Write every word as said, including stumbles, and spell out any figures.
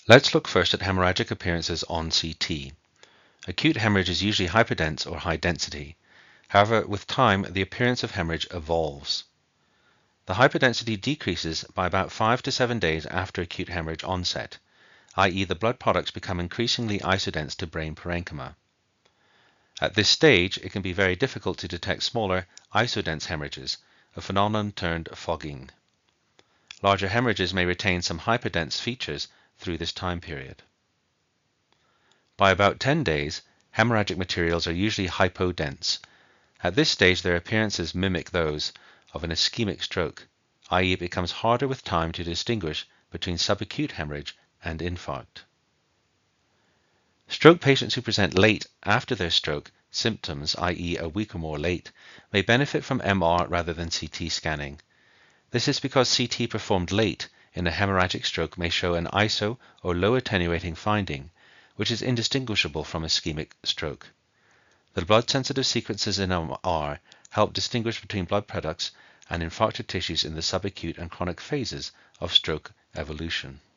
Let's look first at hemorrhagic appearances on C T. Acute hemorrhage is usually hyperdense or high density. However, with time, the appearance of hemorrhage evolves. The hyperdensity decreases by about five to seven days after acute hemorrhage onset, that is the blood products become increasingly isodense to brain parenchyma. At this stage, it can be very difficult to detect smaller, isodense hemorrhages, a phenomenon termed fogging. Larger hemorrhages may retain some hyperdense features through this time period. By about ten days, hemorrhagic materials are usually hypodense. At this stage, their appearances mimic those of an ischemic stroke, that is it becomes harder with time to distinguish between subacute hemorrhage and infarct. Stroke patients who present late after their stroke symptoms, that is a week or more late, may benefit from M R rather than C T scanning. This is because C T performed late in a hemorrhagic stroke may show an I S O or low attenuating finding, which is indistinguishable from ischemic stroke. The blood-sensitive sequences in M R help distinguish between blood products and infarcted tissues in the subacute and chronic phases of stroke evolution.